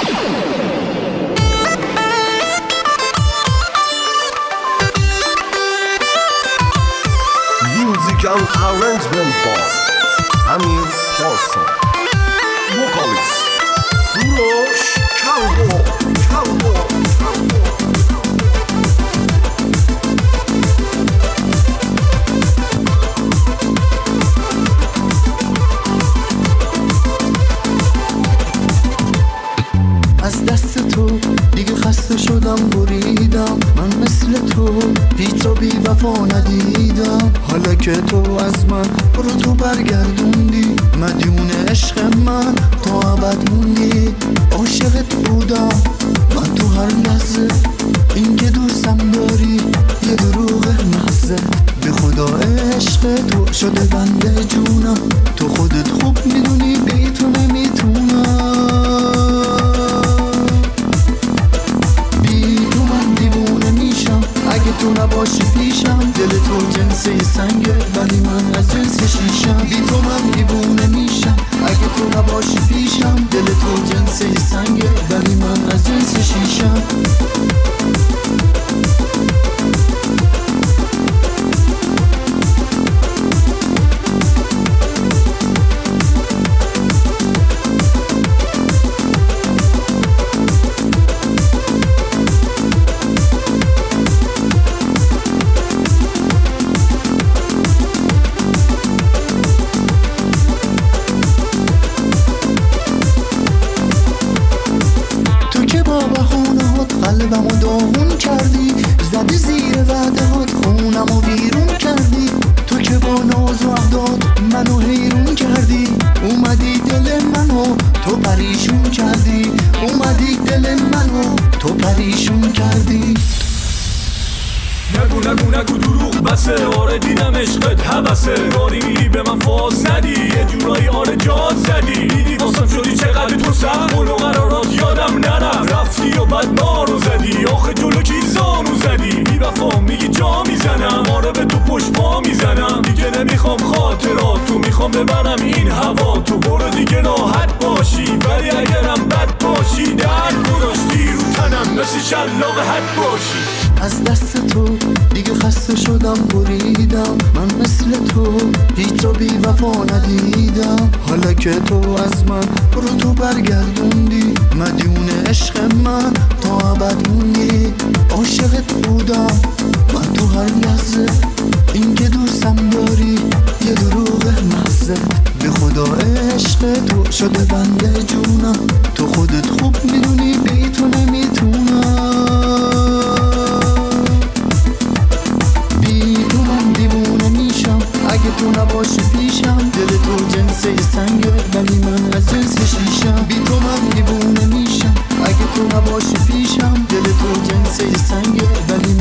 Musical arrangement by Amir Parsons. Vocalist Kurosh Kalbo. از دست تو دیگه خسته شدم بریدم، من مثل تو هیچ رو بی وفا ندیدم. حالا که تو از من رو تو برگردوندی، مدیون عشق من تا ابد موندی. عاشقت بودم من تو هر لحظه، این که دوستم داری یه دروغ محضه. به خدا عشق تو شده بنده جونم، تو خودت خوب میدونی بی تو نمیتونم. اگه تو نباشی پیشم، دل تو جنس سنگه ولی من از جنس شیشم. بی تو من دیوونه میشم. اگه تو نباشی پیشم، دل تو جنس سنگه ولی من از جنس شیشم. قلبمو داغون کردی، زدی زیر وعده هات خونمو بیرون کردی. تو که با ناز و اعداد منو حیرون کردی، اومدی دل منو تو پریشون کردی. اومدی دل منو تو پریشون کردی. نگو دروغ بسه، آره دیدم عشقت حوثه. داری میری به من فاز ندی، یه جورایی آره جاد زدی. دیدی واسم شدی چقدر تو سخت، قول و قرارات یادم نرفت. رفتی و بعد نارو زدی، آخه جلو کی زانو زدی. بی وفا میگی جا میزنم، آره به تو پشت پا میزنم. دیگه نمیخوام خاطرات تو، میخوام ببرم این هوا. تو برو دیگه راحت باشی، ولی اگرم بد باشی درد گذاشتی رو تنم مثل شلاق حد باشی. از دست تو دیگه خسته شدم بریدم، من مثل تو هیچ رو بی وفا ندیدم. حالا که تو از من رو تو برگردوندی، مدیون عشق من تا ابد موندی. عاشقت بودم من تو هر لحظه، این که دوستم داری یه دروغ محضه. به خدا عشق تو شده بنده جونم، تو خودت خوب میدونی بی تو نمیتونم. اگه تو نباشی پیشم، دل تو جنس سنگه ولی من از جنس شیشم. بی تو من دیوونه میشم. اگه تو نباشی پیشم، دل تو جنس سنگه ولی